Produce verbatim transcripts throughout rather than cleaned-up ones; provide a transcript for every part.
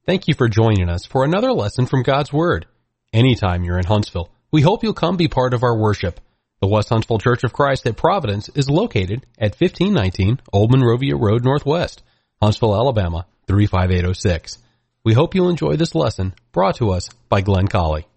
Thank you for joining us for another lesson from God's Word. Anytime you're in Huntsville, we hope you'll come be part of our worship. The West Huntsville Church of Christ at Providence is located at fifteen nineteen Old Monrovia Road Northwest, Huntsville, Alabama, three five eight oh six. We hope you'll enjoy this lesson brought to us by Glenn Colley.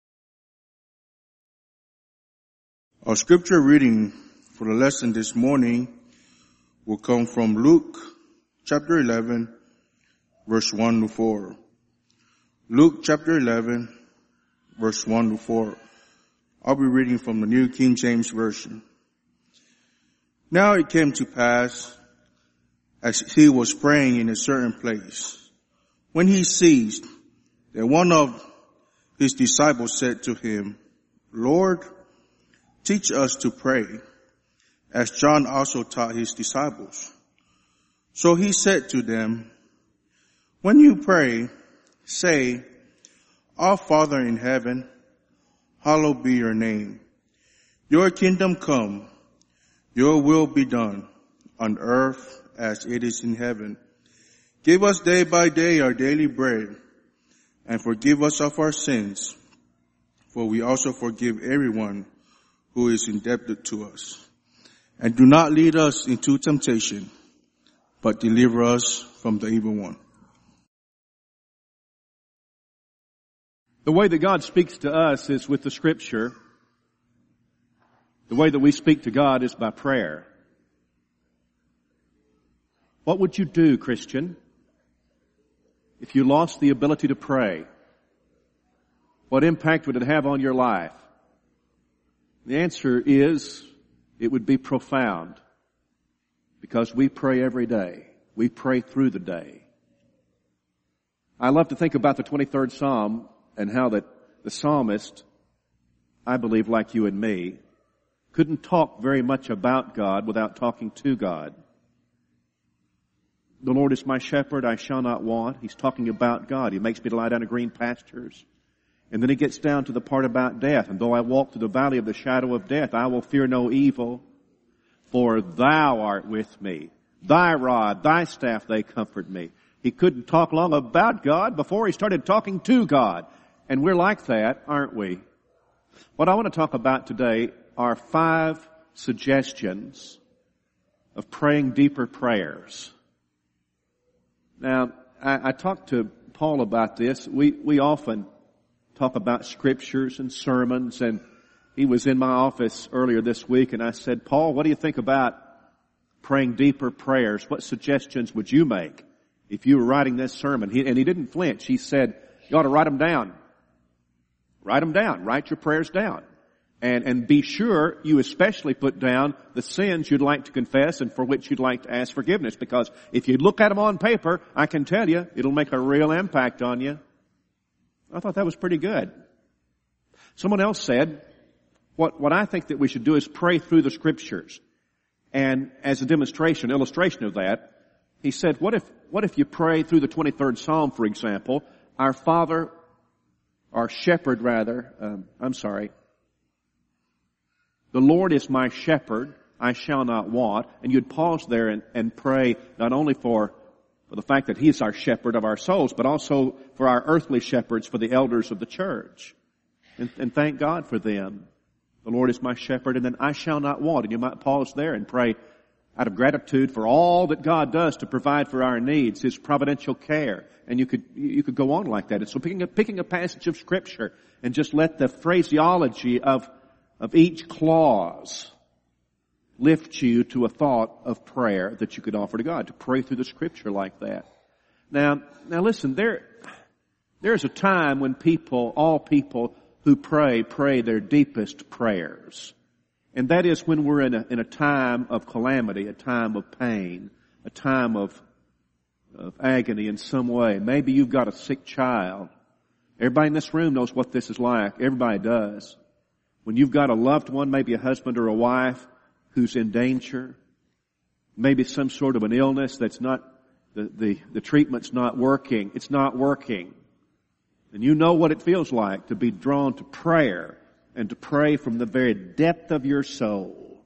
Our scripture reading for the lesson this morning will come from Luke chapter eleven, verse one to four. Luke chapter eleven, verse one to four. I'll be reading from the New King James Version. Now it came to pass, as he was praying in a certain place, when he ceased, that one of his disciples said to him, Lord, teach us to pray, as John also taught his disciples. So he said to them, when you pray, say, Our Father in heaven, hallowed be your name. Your kingdom come, your will be done, on earth as it is in heaven. Give us day by day our daily bread, and forgive us of our sins, for we also forgive everyone who is indebted to us. And do not lead us into temptation, but deliver us from the evil one. The way that God speaks to us is with the Scripture. The way that we speak to God is by prayer. What would you do, Christian, if you lost the ability to pray? What impact would it have on your life? The answer is, it would be profound, because we pray every day. We pray through the day. I love to think about the twenty-third Psalm and how that the psalmist, I believe like you and me, couldn't talk very much about God without talking to God. The Lord is my shepherd, I shall not want. He's talking about God. He makes me to lie down in green pastures. And then he gets down to the part about death. And though I walk through the valley of the shadow of death, I will fear no evil, for thou art with me. Thy rod, thy staff, they comfort me. He couldn't talk long about God before he started talking to God. And we're like that, aren't we? What I want to talk about today are five suggestions of praying deeper prayers. Now, I, I talked to Paul about this. We, we often talk about scriptures and sermons, and he was in my office earlier this week, and I said, Paul, what do you think about praying deeper prayers? What suggestions would you make if you were writing this sermon? He, and he didn't flinch. He said, you ought to write them down. Write them down. Write your prayers down. And, and be sure you especially put down the sins you'd like to confess and for which you'd like to ask forgiveness. Because if you look at them on paper, I can tell you, it'll make a real impact on you. I thought that was pretty good. Someone else said, what, what I think that we should do is pray through the Scriptures. And as a demonstration, illustration of that, he said, what if, what if you pray through the twenty-third Psalm, for example, our Father, our Shepherd rather, um, I'm sorry, the Lord is my shepherd, I shall not want. And you'd pause there and, and pray not only for, for the fact that He's our shepherd of our souls, but also for our earthly shepherds, for the elders of the church. And, and thank God for them. The Lord is my shepherd, and then I shall not want. And you might pause there and pray out of gratitude for all that God does to provide for our needs, His providential care. And you could, you could go on like that. And so picking a, picking a passage of Scripture and just let the phraseology of of each clause lift you to a thought of prayer that you could offer to God, to pray through the Scripture like that. Now, now listen, there, there's a time when people, all people who pray, pray their deepest prayers. And that is when we're in a, in a time of calamity, a time of pain, a time of, of agony in some way. Maybe you've got a sick child. Everybody in this room knows what this is like. Everybody does. When you've got a loved one, maybe a husband or a wife who's in danger, maybe some sort of an illness that's not, the, the, the treatment's not working. It's not working. And you know what it feels like to be drawn to prayer and to pray from the very depth of your soul.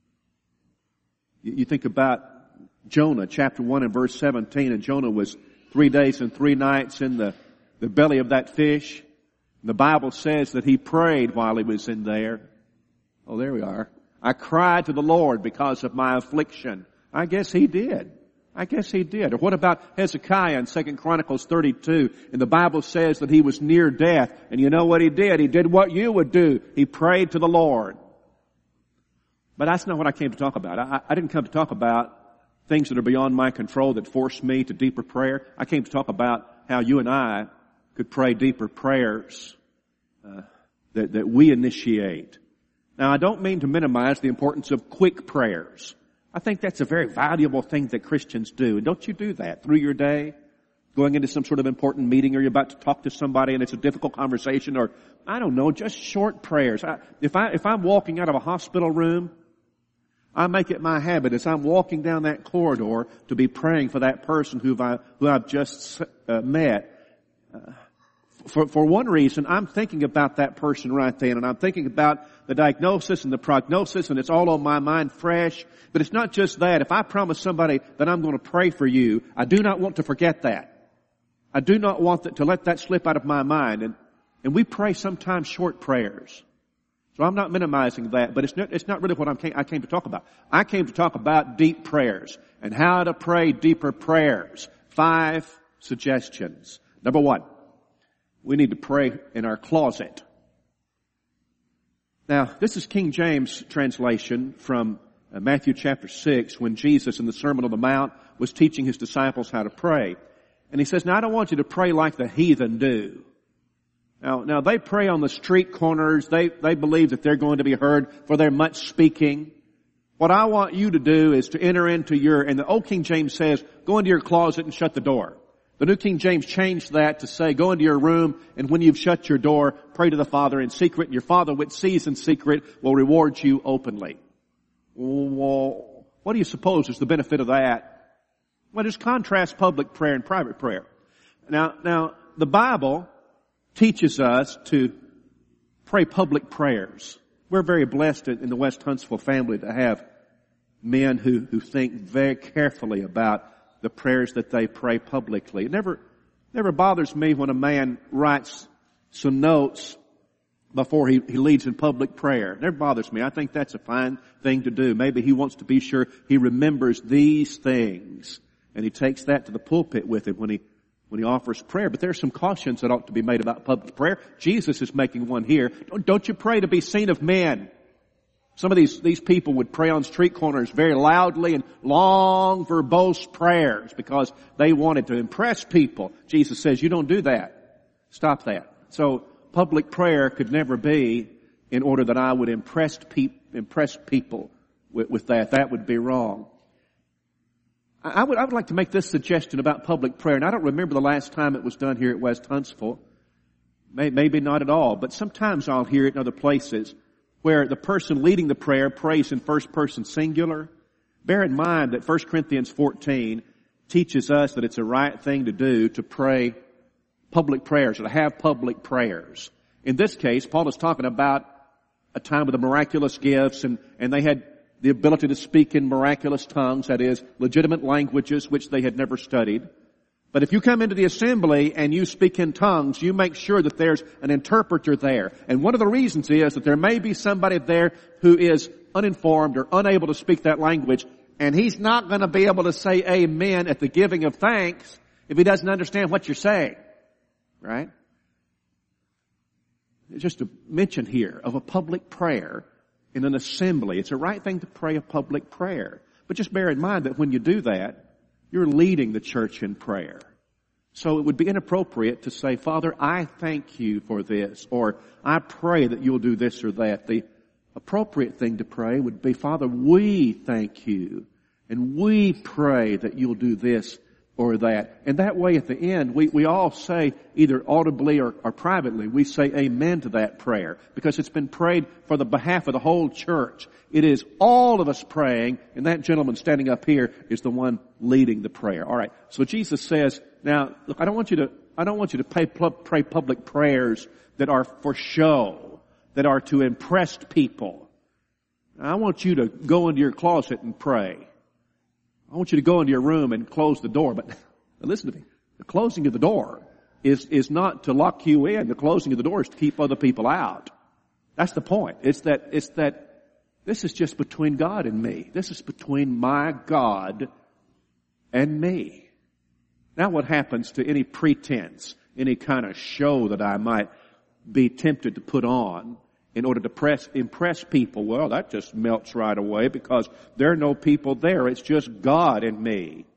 You, you think about Jonah, chapter one and verse seventeen, and Jonah was three days and three nights in the, the belly of that fish. The Bible says that he prayed while he was in there. Oh, there we are. I cried to the Lord because of my affliction. I guess he did. I guess he did. Or what about Hezekiah in Second Chronicles thirty-two? And the Bible says that he was near death. And you know what he did? He did what you would do. He prayed to the Lord. But that's not what I came to talk about. I, I didn't come to talk about things that are beyond my control that force me to deeper prayer. I came to talk about how you and I could pray deeper prayers uh, that, that we initiate. Now, I don't mean to minimize the importance of quick prayers. I think that's a very valuable thing that Christians do. And don't you do that through your day? Going into some sort of important meeting, or you're about to talk to somebody and it's a difficult conversation, or, I don't know, just short prayers. I, if I, if I'm walking out of a hospital room, I make it my habit as I'm walking down that corridor to be praying for that person who I, who I've just uh, met. Uh, For, for one reason, I'm thinking about that person right then, and I'm thinking about the diagnosis and the prognosis, and it's all on my mind fresh. But it's not just that. If I promise somebody that I'm going to pray for you, I do not want to forget that. I do not want that, to let that slip out of my mind. And, and we pray sometimes short prayers. So I'm not minimizing that, but it's not, it's not really what I'm, I came to talk about. I came to talk about deep prayers and how to pray deeper prayers. Five suggestions. Number one. We need to pray in our closet. Now, this is King James translation from uh, Matthew chapter six, when Jesus in the Sermon on the Mount was teaching his disciples how to pray. And he says, now I don't want you to pray like the heathen do. Now, now they pray on the street corners. They, they believe that they're going to be heard for their much speaking. What I want you to do is to enter into your, and the old King James says, go into your closet and shut the door. The New King James changed that to say, go into your room, and when you've shut your door, pray to the Father in secret, and your Father which sees in secret will reward you openly. Well, what do you suppose is the benefit of that? Well, just contrast public prayer and private prayer. Now, now, the Bible teaches us to pray public prayers. We're very blessed in the West Huntsville family to have men who, who think very carefully about the prayers that they pray publicly. It never, never bothers me when a man writes some notes before he, he leads in public prayer. It never bothers me. I think that's a fine thing to do. Maybe he wants to be sure he remembers these things, and he takes that to the pulpit with him when he, when he offers prayer. But there are some cautions that ought to be made about public prayer. Jesus is making one here. Don't, don't you pray to be seen of men. Some of these, these people would pray on street corners very loudly and long, verbose prayers because they wanted to impress people. Jesus says, you don't do that. Stop that. So public prayer could never be in order that I would impress, pe- impress people with, with that. That would be wrong. I, I would, I would like to make this suggestion about public prayer, and I don't remember the last time it was done here at West Huntsville. May, maybe not at all, but sometimes I'll hear it in other places, where the person leading the prayer prays in first person singular. Bear in mind that First Corinthians fourteen teaches us that it's a right thing to do to pray public prayers, or to have public prayers. In this case, Paul is talking about a time with the miraculous gifts, and, and they had the ability to speak in miraculous tongues, that is, legitimate languages which they had never studied. But if you come into the assembly and you speak in tongues, you make sure that there's an interpreter there. And one of the reasons is that there may be somebody there who is uninformed or unable to speak that language, and he's not going to be able to say amen at the giving of thanks if he doesn't understand what you're saying. Right? It's just a mention here of a public prayer in an assembly. It's a right thing to pray a public prayer. But just bear in mind that when you do that, you're leading the church in prayer. So it would be inappropriate to say, Father, I thank you for this, or I pray that you'll do this or that. The appropriate thing to pray would be, Father, we thank you, and we pray that you'll do this or that. And that way at the end, we, we all say, either audibly or, or privately, we say amen to that prayer, because it's been prayed for the behalf of the whole church. It is all of us praying, and that gentleman standing up here is the one leading the prayer. All right. So Jesus says, now, look, I don't want you to, I don't want you to pay, pray public prayers that are for show, that are to impress people. I want you to go into your closet and pray. I want you to go into your room and close the door. But listen to me. The closing of the door is, is not to lock you in. The closing of the door is to keep other people out. That's the point. It's that, it's that this is just between God and me. This is between my God and me. Now what happens to any pretense, any kind of show that I might be tempted to put on in order to press, impress people? Well, that just melts right away because there are no people there. It's just God and me.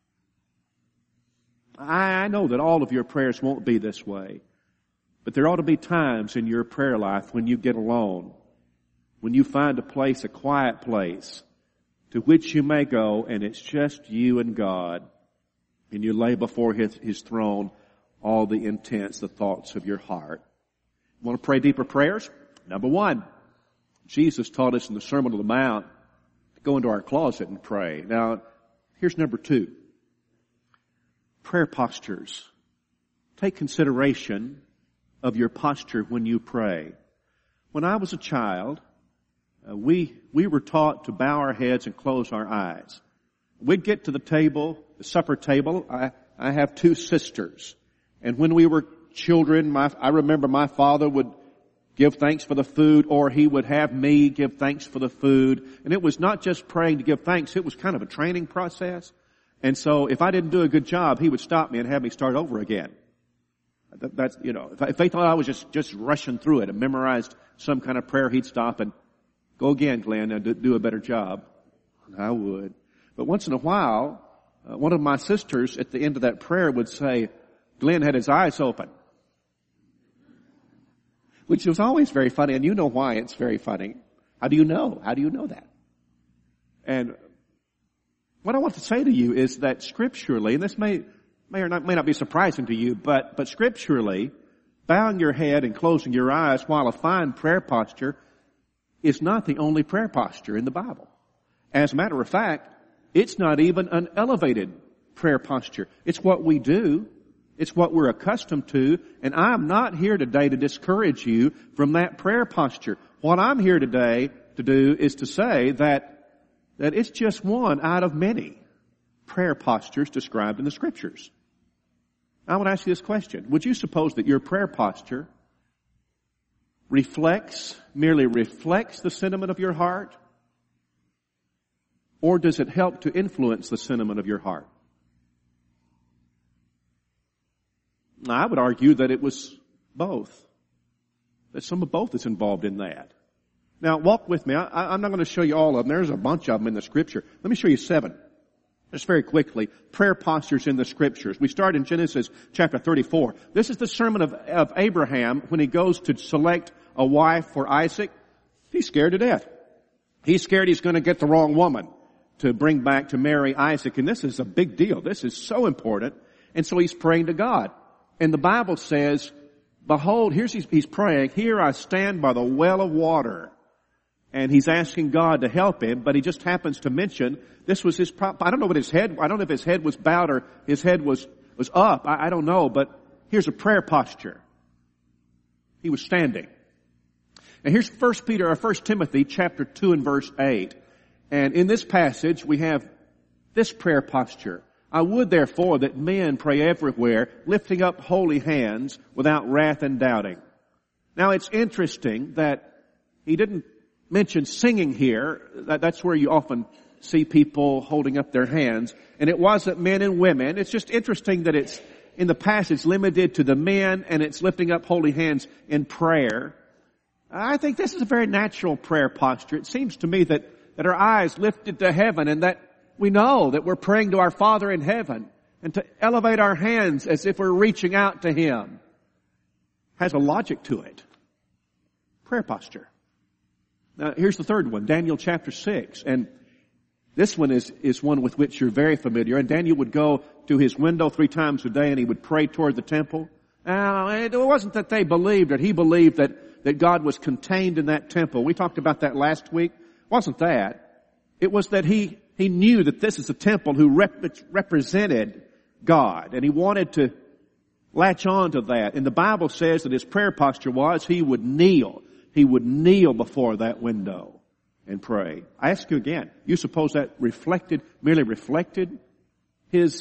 I know that all of your prayers won't be this way, but there ought to be times in your prayer life when you get alone, when you find a place, a quiet place, to which you may go, and it's just you and God, and you lay before His, His throne all the intents, the thoughts of your heart. Want to pray deeper prayers? Number one, Jesus taught us in the Sermon on the Mount to go into our closet and pray. Now, here's number two. Prayer postures. Take consideration of your posture when you pray. When I was a child, uh, we we were taught to bow our heads and close our eyes. We'd get to the table, the supper table. I, I have two sisters. And when we were children, my, I remember my father would give thanks for the food, or he would have me give thanks for the food. And it was not just praying to give thanks, it was kind of a training process. And so if I didn't do a good job, he would stop me and have me start over again. That, that's, you know, if, I, if they thought I was just, just rushing through it and memorized some kind of prayer, he'd stop and go again, Glenn, and do, do a better job. I would. But once in a while, uh, one of my sisters at the end of that prayer would say, Glenn had his eyes open. Which was always very funny, and you know why it's very funny. How do you know? How do you know that? And what I want to say to you is that scripturally, and this may may or not may not be surprising to you, but but scripturally, bowing your head and closing your eyes while a fine prayer posture is not the only prayer posture in the Bible. As a matter of fact, it's not even an elevated prayer posture. It's what we do. It's what we're accustomed to, and I'm not here today to discourage you from that prayer posture. What I'm here today to do is to say that that it's just one out of many prayer postures described in the Scriptures. I want to ask you this question. Would you suppose that your prayer posture reflects, merely reflects the sentiment of your heart? Or does it help to influence the sentiment of your heart? Now, I would argue that it was both. That some of both is involved in that. Now, walk with me. I, I'm not going to show you all of them. There's a bunch of them in the Scripture. Let me show you seven. Just very quickly. Prayer postures in the Scriptures. We start in Genesis chapter thirty-four. This is the sermon of, of Abraham when he goes to select a wife for Isaac. He's scared to death. He's scared he's going to get the wrong woman to bring back to marry Isaac. And this is a big deal. This is so important. And so he's praying to God. And the Bible says, behold, here's he's, he's praying, here I stand by the well of water. And he's asking God to help him, but he just happens to mention this was his prop. I don't know what his head, I don't know if his head was bowed or his head was, was up. I, I don't know, but here's a prayer posture. He was standing. And here's First Peter or First Timothy chapter two and verse eight. And in this passage we have this prayer posture. I would therefore that men pray everywhere, lifting up holy hands without wrath and doubting. Now it's interesting that he didn't mention singing here. That, that's where you often see people holding up their hands. And it wasn't men and women. It's just interesting that it's in the passage limited to the men and it's lifting up holy hands in prayer. I think this is a very natural prayer posture. It seems to me that, that our eyes lifted to heaven and that we know that we're praying to our Father in heaven, and to elevate our hands as if we're reaching out to Him has a logic to it. Prayer posture. Now, here's the third one, Daniel chapter six. And this one is, is one with which you're very familiar. And Daniel would go to his window three times a day and he would pray toward the temple. Now, it wasn't that they believed it. He believed that, that God was contained in that temple. We talked about that last week. It wasn't that. It was that he He knew that this is a temple who rep- represented God, and he wanted to latch on to that. And the Bible says that his prayer posture was he would kneel. He would kneel before that window and pray. I ask you again, you suppose that reflected, merely reflected his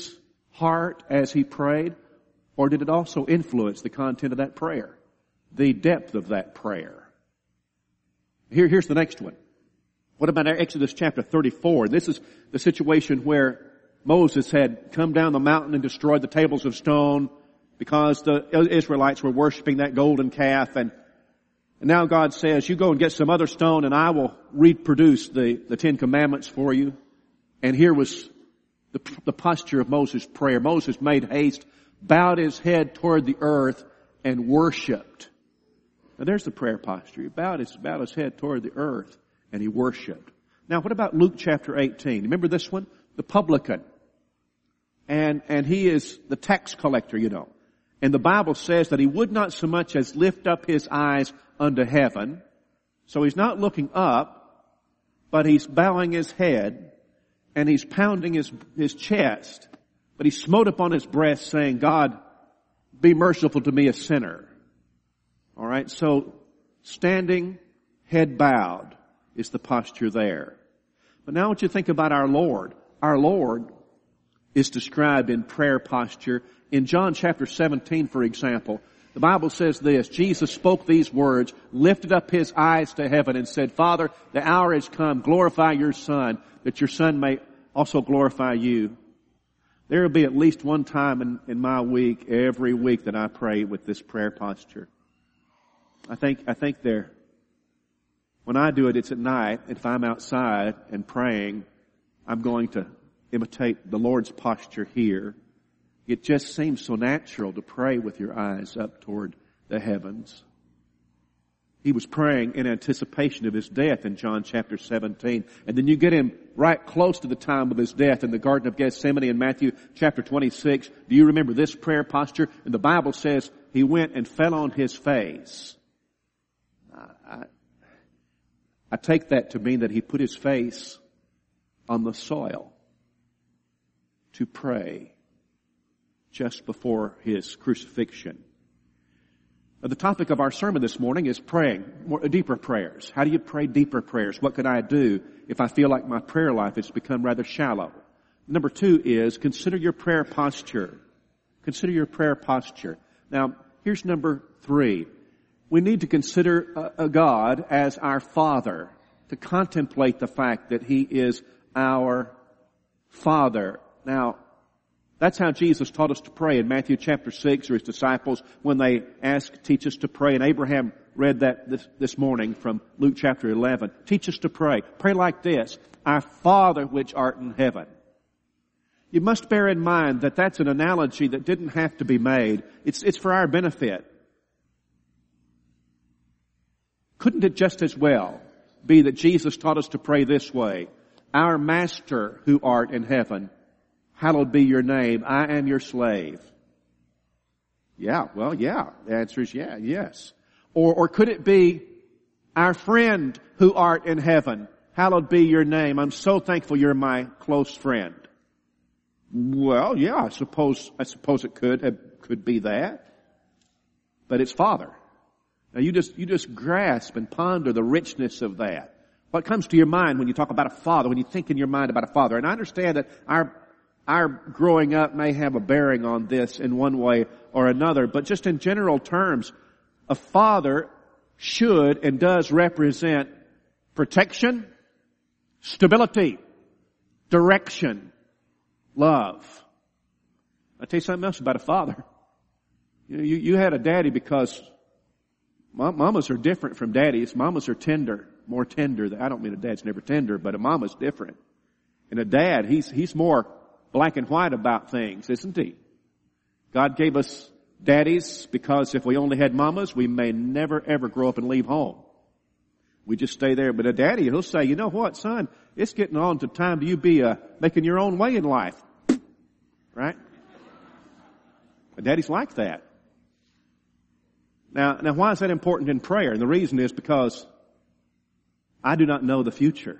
heart as he prayed? Or did it also influence the content of that prayer? The depth of that prayer? Here, here's the next one. What about Exodus chapter thirty-four? This is the situation where Moses had come down the mountain and destroyed the tables of stone because the Israelites were worshiping that golden calf. And, and now God says, you go and get some other stone and I will reproduce the, the Ten Commandments for you. And here was the, the posture of Moses' prayer. Moses made haste, bowed his head toward the earth, and worshiped. Now there's the prayer posture. He bowed his, bowed his head toward the earth, and he worshiped. Now what about Luke chapter eighteen? Remember this one? The publican. And, and he is the tax collector, you know. And the Bible says that he would not so much as lift up his eyes unto heaven. So he's not looking up, but he's bowing his head, and he's pounding his, his chest. But he smote upon his breast saying, God, be merciful to me, a sinner. All right, so standing, head bowed is the posture there. But now I want you to think about our Lord. Our Lord is described in prayer posture. In John chapter seventeen, for example, the Bible says this, Jesus spoke these words, lifted up his eyes to heaven and said, Father, the hour has come, glorify your Son, that your Son may also glorify you. There will be at least one time in, in my week, every week, that I pray with this prayer posture. I think, I think there, when I do it, it's at night. If I'm outside and praying, I'm going to imitate the Lord's posture here. It just seems so natural to pray with your eyes up toward the heavens. He was praying in anticipation of his death in John chapter seventeen. And then you get him right close to the time of his death in the Garden of Gethsemane in Matthew chapter twenty-six. Do you remember this prayer posture? And the Bible says he went and fell on his face. I, I take that to mean that he put his face on the soil to pray just before his crucifixion. Now, the topic of our sermon this morning is praying, more, deeper prayers. How do you pray deeper prayers? What could I do if I feel like my prayer life has become rather shallow? Number two is consider your prayer posture. Consider your prayer posture. Now, here's number three. We need to consider a, a God as our Father, to contemplate the fact that He is our Father. Now, that's how Jesus taught us to pray in Matthew chapter six, or His disciples, when they asked, teach us to pray. And Abraham read that this, this morning from Luke chapter eleven. Teach us to pray. Pray like this, our Father which art in heaven. You must bear in mind that that's an analogy that didn't have to be made. It's, it's for our benefit. Couldn't it just as well be that Jesus taught us to pray this way? Our Master who art in heaven, hallowed be your name. I am your slave. Yeah, well, yeah. The answer is yeah, yes. Or, or could it be, our friend who art in heaven, hallowed be your name. I'm so thankful you're my close friend. Well, yeah, I suppose, I suppose it could, it could be that. But it's Father. Now you just, you just grasp and ponder the richness of that. What comes to your mind when you talk about a father, when you think in your mind about a father? And I understand that our Our growing up may have a bearing on this in one way or another, but just in general terms, a father should and does represent protection, stability, direction, love. I'll tell you something else about a father. You know, you, you had a daddy because mamas are different from daddies. Mamas are tender, more tender. I don't mean a dad's never tender, but a mama's different. And a dad, he's, he's more black and white about things, isn't he? God gave us daddies because if we only had mamas, we may never ever grow up and leave home. We just stay there. But a daddy, he'll say, you know what, son, it's getting on to time to you be uh, making your own way in life. Right? A daddy's like that. Now, now why is that important in prayer? And the reason is because I do not know the future.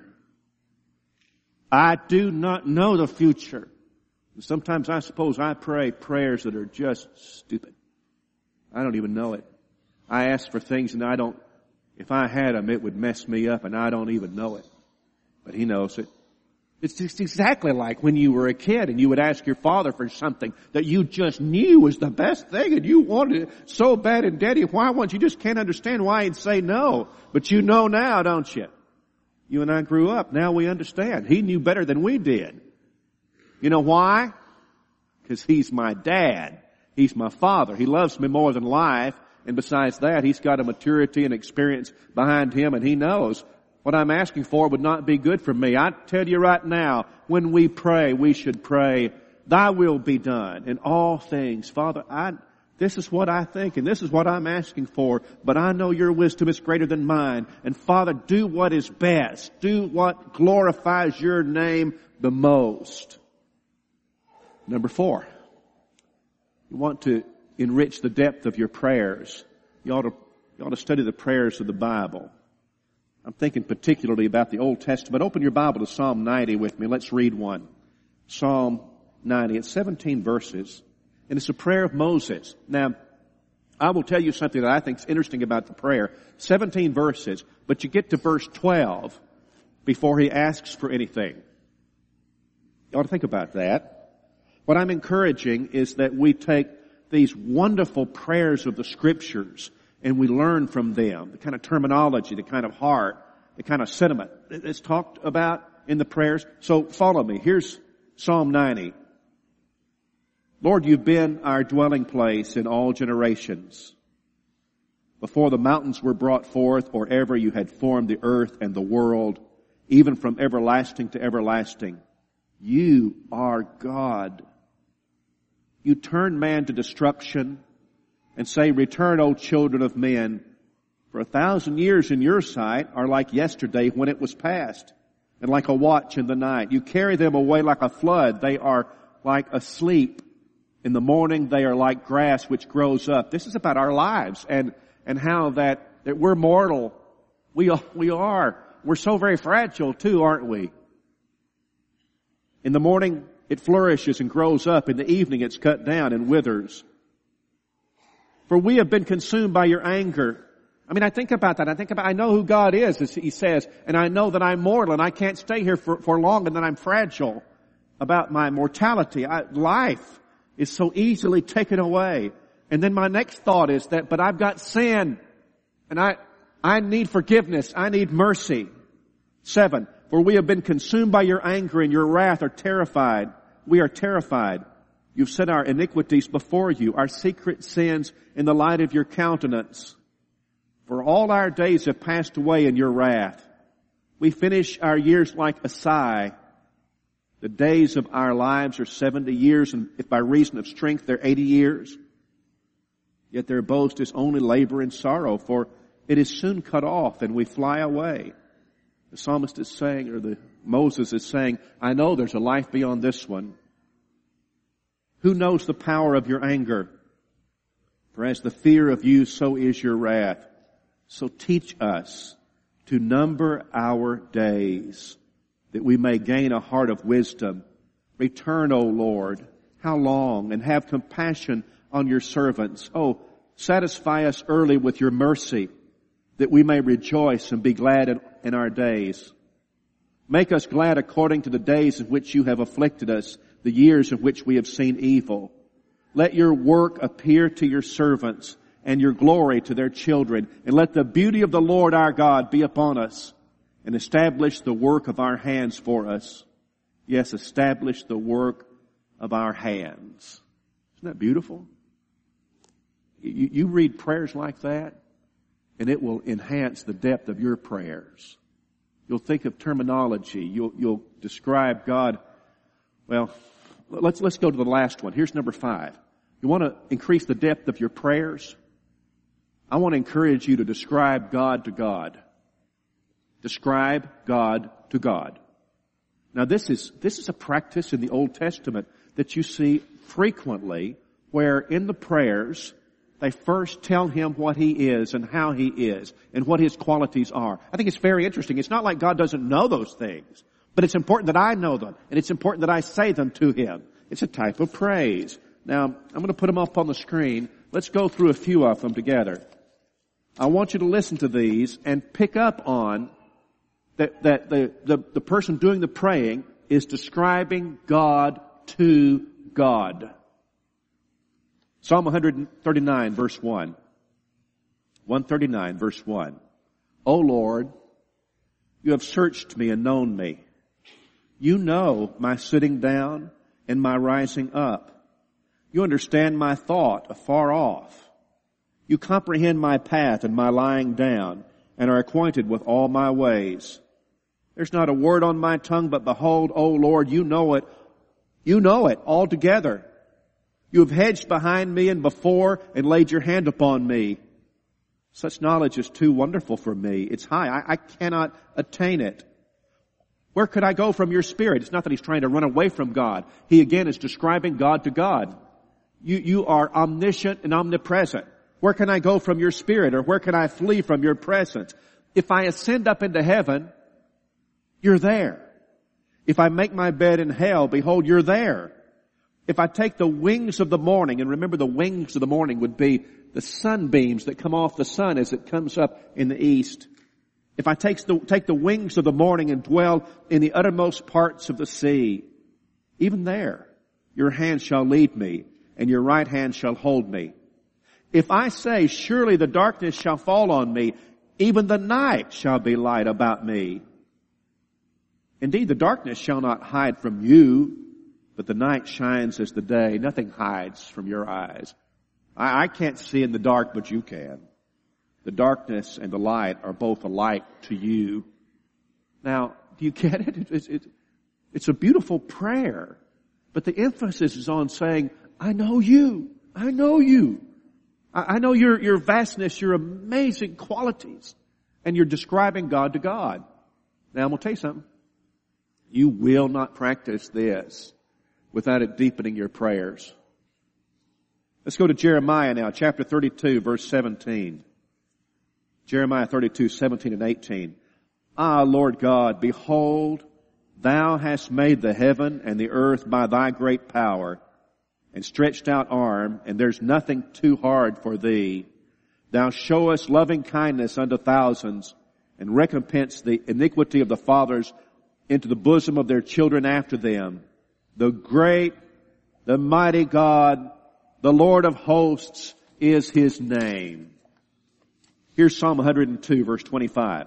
I do not know the future. Sometimes I suppose I pray prayers that are just stupid. I don't even know it. I ask for things and I don't, if I had them, it would mess me up and I don't even know it. But He knows it. It's just exactly like when you were a kid and you would ask your father for something that you just knew was the best thing and you wanted it so bad, and Daddy, why won't you? Just can't understand why he'd say no. But you know now, don't you? You and I grew up. Now we understand. He knew better than we did. You know why? Because he's my dad. He's my father. He loves me more than life. And besides that, he's got a maturity and experience behind him, and he knows what I'm asking for would not be good for me. I tell you right now, when we pray, we should pray, Thy will be done in all things. Father, I, this is what I think and this is what I'm asking for, but I know your wisdom is greater than mine. And Father, do what is best. Do what glorifies your name the most. Number four, you want to enrich the depth of your prayers. You ought to, you ought to study the prayers of the Bible. I'm thinking particularly about the Old Testament. Open your Bible to Psalm ninety with me. Let's read one. Psalm ninety. It's seventeen verses. And it's a prayer of Moses. Now, I will tell you something that I think is interesting about the prayer. seventeen verses, but you get to verse twelve before he asks for anything. You ought to think about that. What I'm encouraging is that we take these wonderful prayers of the Scriptures and we learn from them, the kind of terminology, the kind of heart, the kind of sentiment that's talked about in the prayers. So follow me. Here's Psalm ninety. Lord, you've been our dwelling place in all generations. Before the mountains were brought forth, or ever you had formed the earth and the world, even from everlasting to everlasting, you are God. You turn man to destruction and say, return, O children of men. For a thousand years in your sight are like yesterday when it was past, and like a watch in the night. You carry them away like a flood. They are like asleep. In the morning they are like grass which grows up. This is about our lives and, and how that, that we're mortal. We are, we are. We're so very fragile too, aren't we? In the morning it flourishes and grows up. In the evening it's cut down and withers. For we have been consumed by your anger. I mean, I think about that. I think about, I know who God is, as he says, and I know that I'm mortal and I can't stay here for, for long and that I'm fragile about my mortality. I, life is so easily taken away. And then my next thought is that, but I've got sin and I, I need forgiveness. I need mercy. Seven, for we have been consumed by your anger and your wrath are terrified. We are terrified. You've set our iniquities before you, our secret sins in the light of your countenance. For all our days have passed away in your wrath. We finish our years like a sigh. The days of our lives are seventy years, and if by reason of strength they're eighty years. Yet their boast is only labor and sorrow, for it is soon cut off and we fly away. The psalmist is saying, or the Moses is saying, I know there's a life beyond this one. Who knows the power of your anger? For as the fear of you, so is your wrath. So teach us to number our days, that we may gain a heart of wisdom. Return, O Lord. How long? And have compassion on your servants. Oh, satisfy us early with your mercy, that we may rejoice and be glad in, in our days. Make us glad according to the days in which you have afflicted us, the years in which we have seen evil. Let your work appear to your servants and your glory to their children. And let the beauty of the Lord our God be upon us and establish the work of our hands for us. Yes, establish the work of our hands. Isn't that beautiful? You, you read prayers like that and it will enhance the depth of your prayers. You'll think of terminology. You'll, you'll describe God. Well, let's, let's go to the last one. Here's number five. You want to increase the depth of your prayers? I want to encourage you to describe God to God. Describe God to God. Now this is, this is a practice in the Old Testament that you see frequently, where in the prayers, they first tell him what he is and how he is and what his qualities are. I think it's very interesting. It's not like God doesn't know those things, but it's important that I know them and it's important that I say them to him. It's a type of praise. Now, I'm going to put them up on the screen. Let's go through a few of them together. I want you to listen to these and pick up on that, that the, the, the person doing the praying is describing God to God. Psalm one thirty-nine, verse one. one thirty-nine, verse one. O Lord, you have searched me and known me. You know my sitting down and my rising up. You understand my thought afar off. You comprehend my path and my lying down, and are acquainted with all my ways. There's not a word on my tongue, but behold, O Lord, you know it. You know it altogether. You have hedged behind me and before and laid your hand upon me. Such knowledge is too wonderful for me. It's high. I, I cannot attain it. Where could I go from your Spirit? It's not that he's trying to run away from God. He again is describing God to God. You, you are omniscient and omnipresent. Where can I go from your Spirit, or where can I flee from your presence? If I ascend up into heaven, you're there. If I make my bed in hell, behold, you're there. If I take the wings of the morning, and remember the wings of the morning would be the sunbeams that come off the sun as it comes up in the east. If I take the, take the wings of the morning and dwell in the uttermost parts of the sea, even there, your hand shall lead me, and your right hand shall hold me. If I say, surely the darkness shall fall on me, even the night shall be light about me. Indeed, the darkness shall not hide from you, but the night shines as the day. Nothing hides from your eyes. I, I can't see in the dark, but you can. The darkness and the light are both alike to you. Now, do you get it? It's, it's, it's a beautiful prayer, but the emphasis is on saying, I know you. I know you. I know your, your vastness, your amazing qualities, and you're describing God to God. Now, I'm going to tell you something. You will not practice this without it deepening your prayers. Let's go to Jeremiah now, chapter thirty-two, verse seventeen. Jeremiah thirty-two, seventeen and eighteen. Ah, Lord God, behold, thou hast made the heaven and the earth by thy great power, and stretched out arm, and there's nothing too hard for thee. Thou showest loving kindness unto thousands, and recompense the iniquity of the fathers into the bosom of their children after them. The great, the mighty God, the Lord of hosts is his name. Here's Psalm one hundred two, verse twenty-five.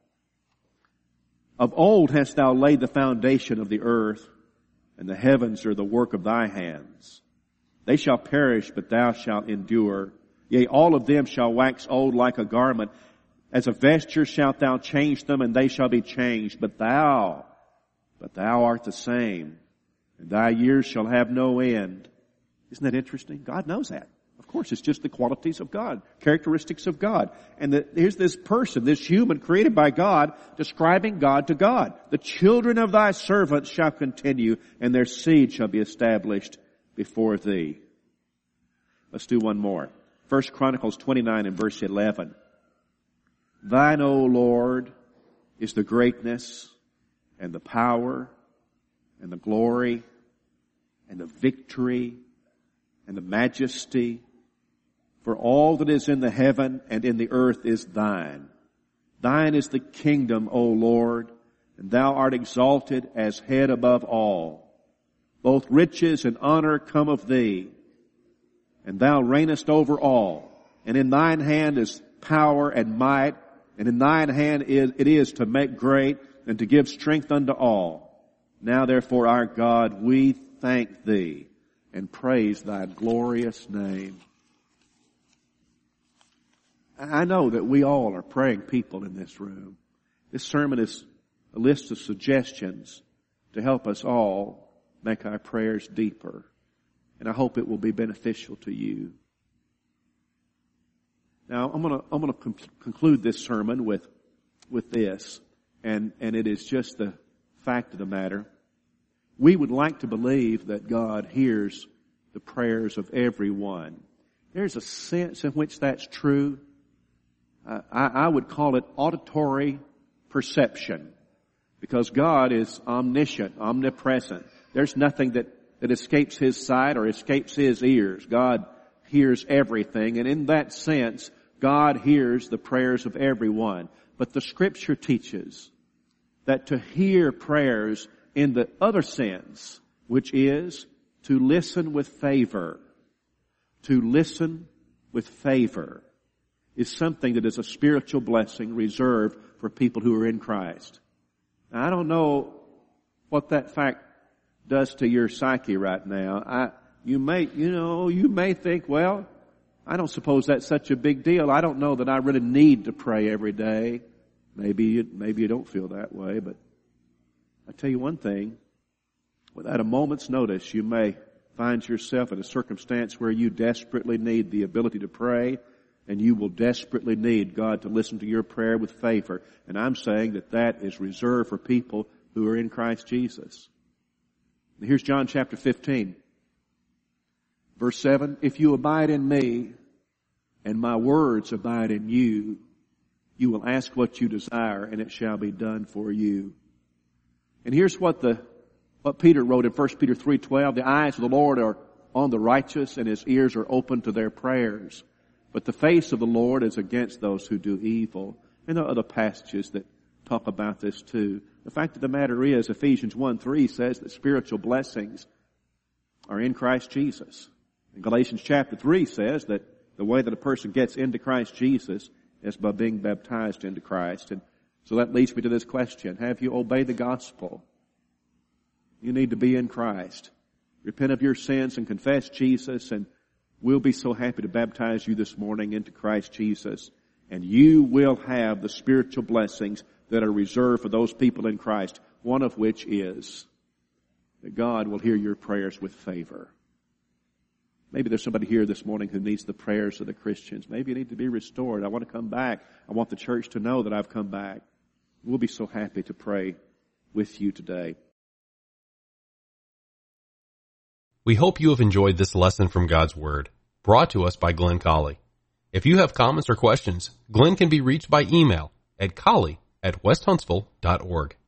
Of old hast thou laid the foundation of the earth, and the heavens are the work of thy hands. They shall perish, but thou shalt endure. Yea, all of them shall wax old like a garment. As a vesture shalt thou change them, and they shall be changed. But thou, but thou art the same, and thy years shall have no end. Isn't that interesting? God knows that. Of course, it's just the qualities of God, characteristics of God. And the, here's this person, this human created by God, describing God to God. The children of thy servants shall continue, and their seed shall be established before thee. Let's do one more. First Chronicles twenty-nine and verse eleven. Thine, O Lord, is the greatness and the power and the glory and the victory and the majesty. For all that is in the heaven and in the earth is thine. Thine is the kingdom, O Lord, and thou art exalted as head above all. Both riches and honor come of thee, and thou reignest over all. And in thine hand is power and might, and in thine hand is, it is to make great and to give strength unto all. Now therefore, our God, we thank thee and praise thy glorious name. I know that we all are praying people in this room. This sermon is a list of suggestions to help us all make our prayers deeper. And I hope it will be beneficial to you. Now, I'm going to I'm going to com- conclude this sermon with with this, and and it is just the fact of the matter. We would like to believe that God hears the prayers of everyone. There's a sense in which that's true. Uh, I, I would call it auditory perception, because God is omniscient, omnipresent. There's nothing that, that escapes his sight or escapes his ears. God hears everything, and in that sense, God hears the prayers of everyone. But the Scripture teaches that to hear prayers in the other sense, which is to listen with favor. To listen with favor is something that is a spiritual blessing reserved for people who are in Christ. Now, I don't know what that fact does to your psyche right now. I, you may, you know, you may think, well, I don't suppose that's such a big deal. I don't know that I really need to pray every day. Maybe you, maybe you don't feel that way, but I tell you one thing, without a moment's notice, you may find yourself in a circumstance where you desperately need the ability to pray, and you will desperately need God to listen to your prayer with favor. And I'm saying that that is reserved for people who are in Christ Jesus. Now here's John chapter fifteen. Verse seven, if you abide in me, and my words abide in you, you will ask what you desire, and it shall be done for you. And here's what the what Peter wrote in First Peter three twelve, the eyes of the Lord are on the righteous, and his ears are open to their prayers. But the face of the Lord is against those who do evil. And there are other passages that talk about this too. The fact of the matter is, Ephesians one three says that spiritual blessings are in Christ Jesus. And Galatians chapter three says that the way that a person gets into Christ Jesus is by being baptized into Christ. And so that leads me to this question. Have you obeyed the gospel? You need to be in Christ. Repent of your sins and confess Jesus, and we'll be so happy to baptize you this morning into Christ Jesus. And you will have the spiritual blessings that are reserved for those people in Christ, one of which is that God will hear your prayers with favor. Maybe there's somebody here this morning who needs the prayers of the Christians. Maybe you need to be restored. I want to come back. I want the church to know that I've come back. We'll be so happy to pray with you today. We hope you have enjoyed this lesson from God's Word, brought to us by Glenn Colley. If you have comments or questions, Glenn can be reached by email at colley at west huntsville dot org.